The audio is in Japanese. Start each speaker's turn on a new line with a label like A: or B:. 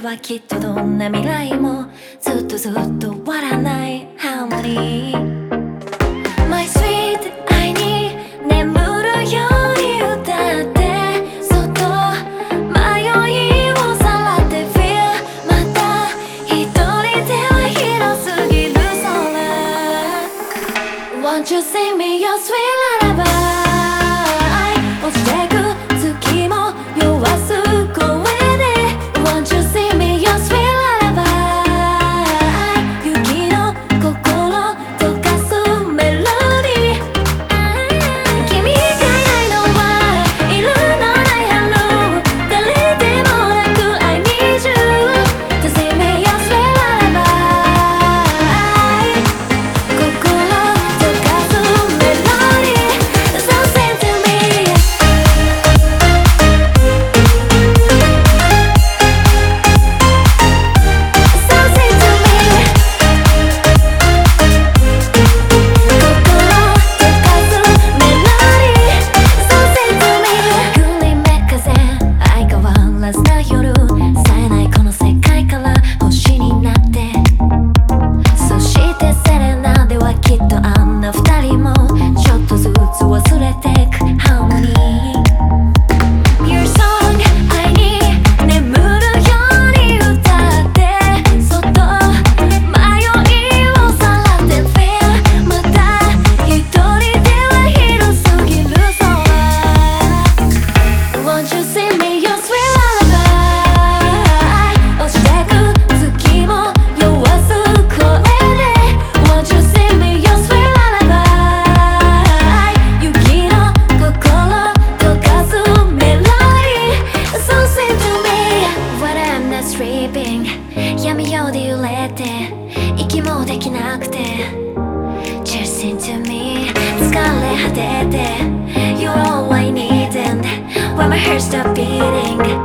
A: はきっとどんな未来もずっとずっと終わらないハーモニー My sweet 愛に眠るように歌ってそっと迷いをさらって Feel また一人では広すぎる空 Won't you sing me your sweet lullaby 落ちてく月も弱す声で Won't you sing me your sweet lullaby 雪の心溶かすメロディー君がいないのはいるのない春誰でもなく I need you to sing me your sweet lullaby 心溶かすメロディー So sing to me So sing to me 心溶かすメロディー So sing to me 繰り目風相変わらずな夜冴えないこの世界から星になってそしてセレナではきっとあんな二人もちょっとずつ忘れてくハーモニー Your song 愛に眠るように歌ってそっと迷いをさらって Feel また一人では広すぎる空 Won't you sing me your sweet lullaby 落ちてく月も弱す声で Won't you sing me your sweet lullaby 雪の心溶かすメロディー So sing to me When I'm not sleeping 闇夜で揺れて息もできなくて Just sing to me 疲れ果てて You're all I need and when my heart stops beating